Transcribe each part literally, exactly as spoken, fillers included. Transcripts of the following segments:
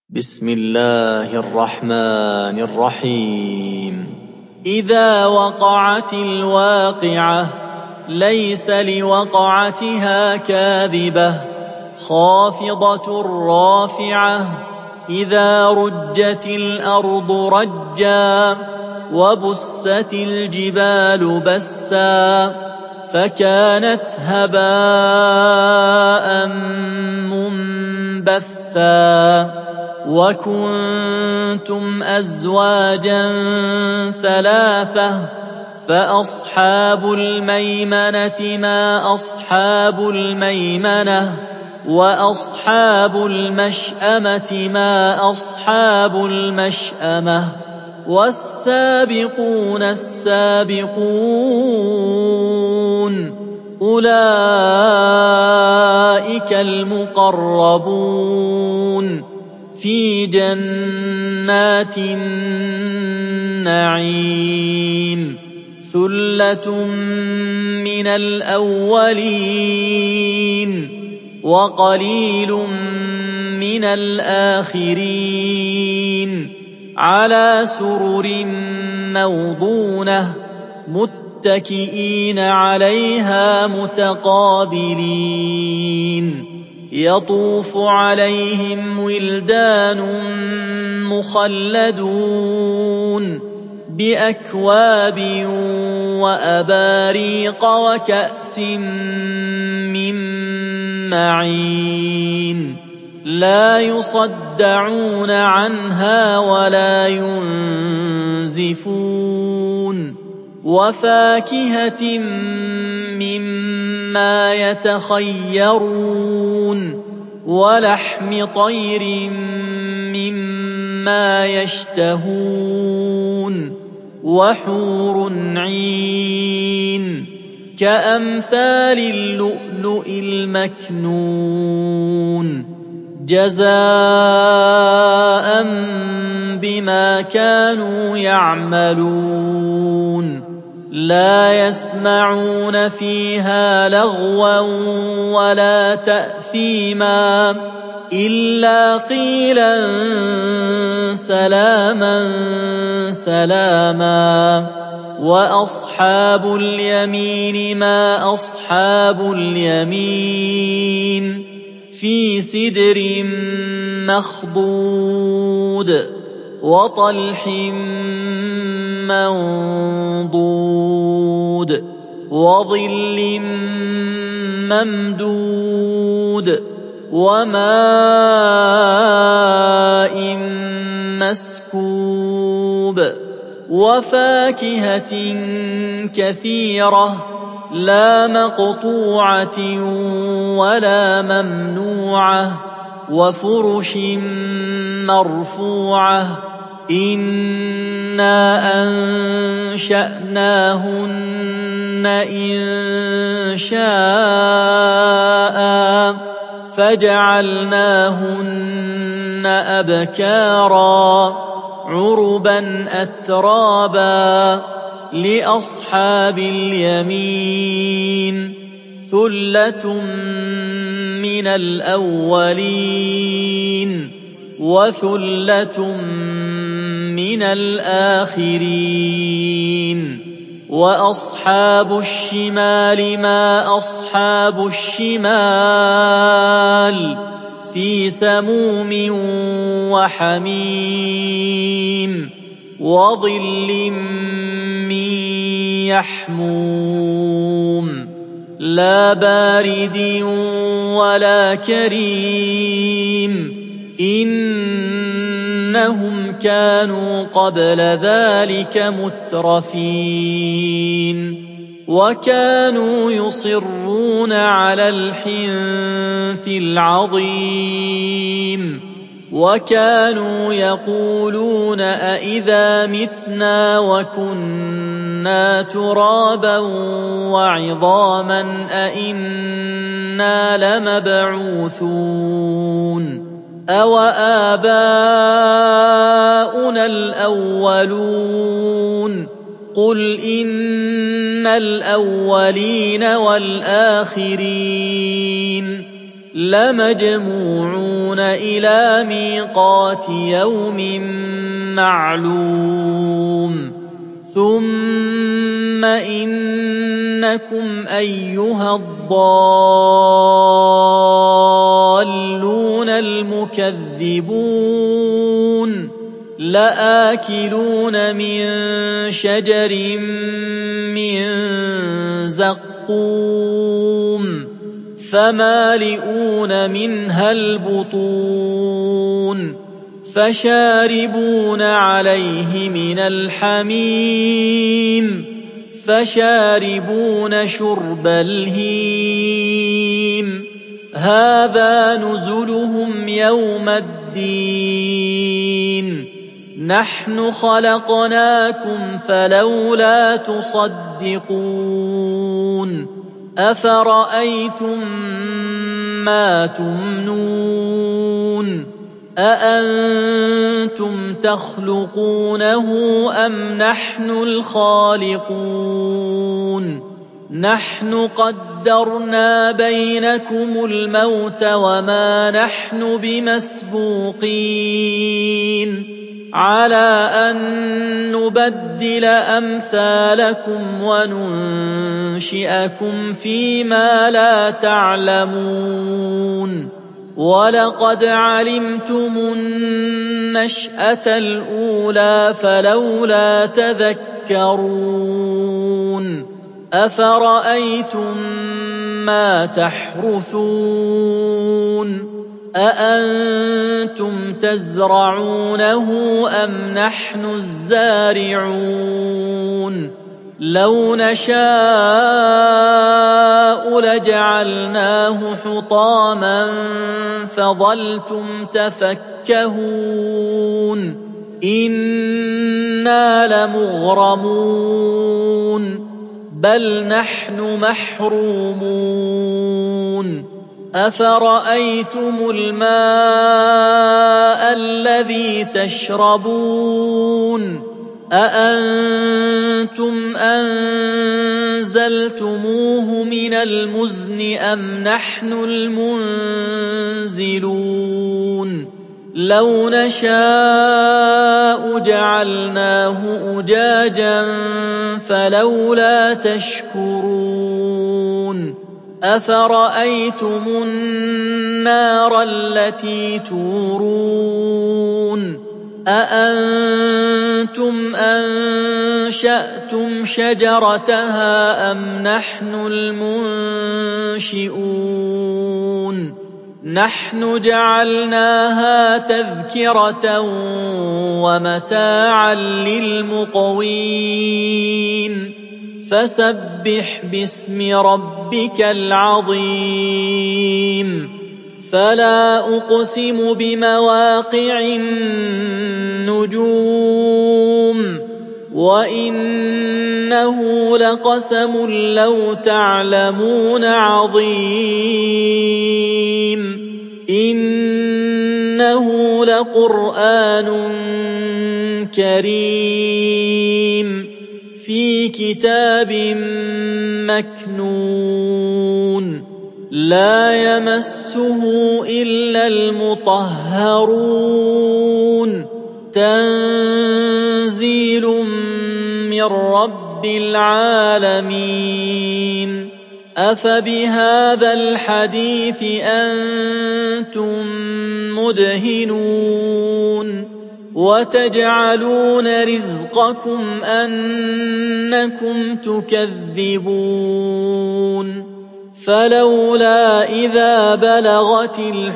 بسم الله الرحمن الرحيم إذا وقعت الواقعة ليس لوقعتها كاذبة خافضة رافعة إذا رجت الأرض رجا وبست الجبال بسا فكانت هباء منبثا وكنتم أزواجا ثلاثة فأصحاب الميمنة ما أصحاب الميمنة وأصحاب المشأمة ما أصحاب المشأمة والسابقون السابقون أولئك المقربون في جنات النعيم ثلة من الأولين وقليل من الآخرين على سرر موضونة متكئين عليها متقابلين يطوف عليهم ولدان مخلدون بأكواب وأباريق وكأس من معين لا يصدعون عنها ولا ينزفون وفاكهة مما يتخيرون ولحم طير مما يشتهون وحور عين كأمثال اللؤلؤ المكنون جزاء بما كانوا يعملون لا يسمعون فيها لغوا ولا تأثيما إلا قيلا سلاما سلاما وأصحاب اليمين ما أصحاب اليمين في سدر مخضود وطلح منضود وظل ممدود وماء مسكوب وفاكهة كثيرة لا مقطوعة ولا ممنوعة وفرش مرفوعة إنا أنشأناهن إن شاء فجعلناهن أبكارا عربا أترابا لأصحاب اليمين ثلة من الأولين وثلة من الآخرين وأصحاب الشمال ما أصحاب الشمال في سموم وحميم وظل من يحموم لا بارد ولا كريم إنهم كانوا قبل ذلك مترفين وكانوا يصرون على الحنث العظيم وكانوا يقولون أئذا متنا وكنا ترابا وعظاما أئنا لمبعوثون أو آباؤنا الأولون قل إن الأولين والآخرين لَمَجْمُوعُونَ إِلَىٰ مِيقَاتِ يَوْمٍ مَّعْلُومٍ ثُمَّ إِنَّكُمْ أَيُّهَا الضَّالُّونَ الْمُكَذِّبُونَ لَآكِلُونَ مِن شَجَرٍ مِّن زَقُّومٍ فَمَالِئُونَ مِنْهَا الْبُطُونَ فَشَارِبُونَ عَلَيْهِ مِنَ الْحَمِيمِ فَشَارِبُونَ شُرْبَ الْهِيمِ هَٰذَا نُزُلُهُمْ يَوْمَ الدِّينِ نَحْنُ خَلَقْنَاكُمْ فَلَوْلَا تُصَدِّقُونَ أَفَرَأَيْتُم مَّا تُمْنُونَ أَأَنتُمْ تَخْلُقُونَهُ أَمْ نَحْنُ الْخَالِقُونَ نَحْنُ قَدَّرْنَا بَيْنَكُمُ الْمَوْتَ وَمَا نَحْنُ بِمَسْبُوقِينَ عَلَىٰ أَن نُّبَدِّلَ أَمْثَالَكُمْ وَنُنشِئَكُمْ فِيمَا لَا تَعْلَمُونَ وَلَقَدْ عَلِمْتُمُ النَّشْأَةَ الْأُولَىٰ فَلَوْلَا تَذَكَّرُونَ أَفَرَأَيْتُم مَّا تَحْرُثُونَ أَأَنتُمْ تَزْرَعُونَهُ أَمْ نَحْنُ الزَّارِعُونَ لَوْ نَشَاءُ لَجَعَلْنَاهُ حُطَامًا فَظَلْتُمْ تَفَكَّهُونَ إِنَّا لَمُغْرَمُونَ بَلْ نَحْنُ مَحْرُومُونَ أَفَرَأَيْتُمُ الْمَاءَ الَّذِي تَشْرَبُونَ أَأَنتُمْ أَنزَلْتُمُوهُ مِنَ الْمُزْنِ أَمْ نَحْنُ الْمُنزِلُونَ لَوْ نَشَاءُ جَعَلْنَاهُ أُجَاجًا فَلَوْلَا تَشْكُرُونَ أَفَرَأَيْتُمُ النَّارَ الَّتِي تُورُونَ أَأَنتُمْ أَنشَأْتُمْ شَجَرَتَهَا أَمْ نَحْنُ الْمُنشِئُونَ نَحْنُ جَعَلْنَاهَا تَذْكِرَةً وَمَتَاعًا لِّلْمُقْوِينَ فَسَبِّحْ بِاسْمِ رَبِّكَ الْعَظِيمِ فَلَا أُقْسِمُ بِمَوَاقِعِ النُّجُومِ وَإِنَّهُ لَقَسَمٌ لَّوْ تَعْلَمُونَ عَظِيمٌ إِنَّهُ لَقُرْآنٌ كَرِيمٌ فِي كِتَابٍ مَّكْنُونٍ لَّا يَمَسُّهُ إِلَّا الْمُطَهَّرُونَ تَنزِيلٌ مِّن رَّبِّ الْعَالَمِينَ أَفَبِهَٰذَا الْحَدِيثِ أَنتُم مُّدْهِنُونَ وَتَجْعَلُونَ رِزْقَكُمْ أَنَّكُمْ تُكَذِّبُونَ فَلَوْلَا إِذَا بَلَغَتِ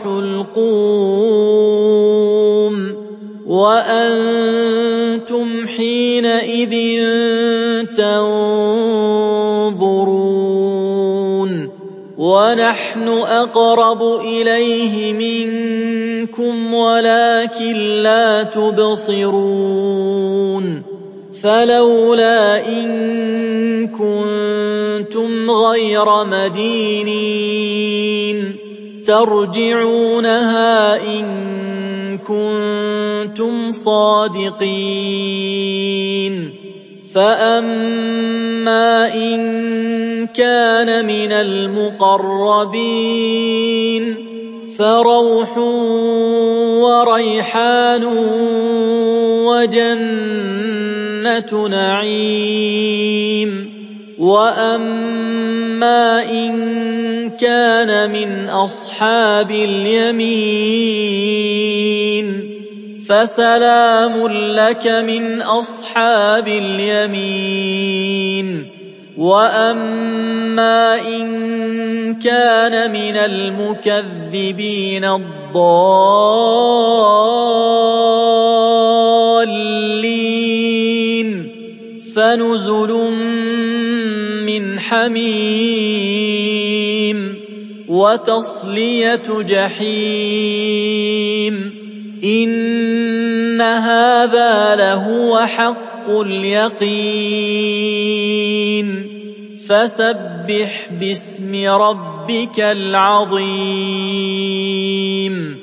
الْحُلْقُومَ وَأَنتُمْ حِينَئِذٍ تَنظُرُونَ وَنَحْنُ أَقْرَبُ إِلَيْهِ مِنكُمْ وَلَٰكِن لَّا تُبْصِرُونَ فَلَوْلَا إِن كُنتُمْ غَيْرَ مَدِينِينَ تَرْجِعُونَهَا إِن كُنتُمْ صَادِقِينَ فَأَمَّا إِن كَانَ مِنَ الْمُقَرَّبِينَ فَرَوْحٌ وَرَيْحَانٌ وَجَنَّتُ نَعِيمٍ. وَأَمَّا إِن كَانَ مِنْ أَصْحَابِ الْيَمِينِ فَسَلَامٌ لَّكَ مِنْ أَصْحَابِ الْيَمِينِ. وَأَمَّا إِن كَانَ مِنَ الْمُكَذِّبِينَ الضَّالِّينَ فَنُزُلٌ مِّنْ حَمِيمٍ وَتَصْلِيَةُ جَحِيمٍ. إِنَّ هَٰذَا لَهُوَ حَقُّ الْيَقِينِ. فَسَبِّحْ بِاسْمِ رَبِّكَ الْعَظِيمِ.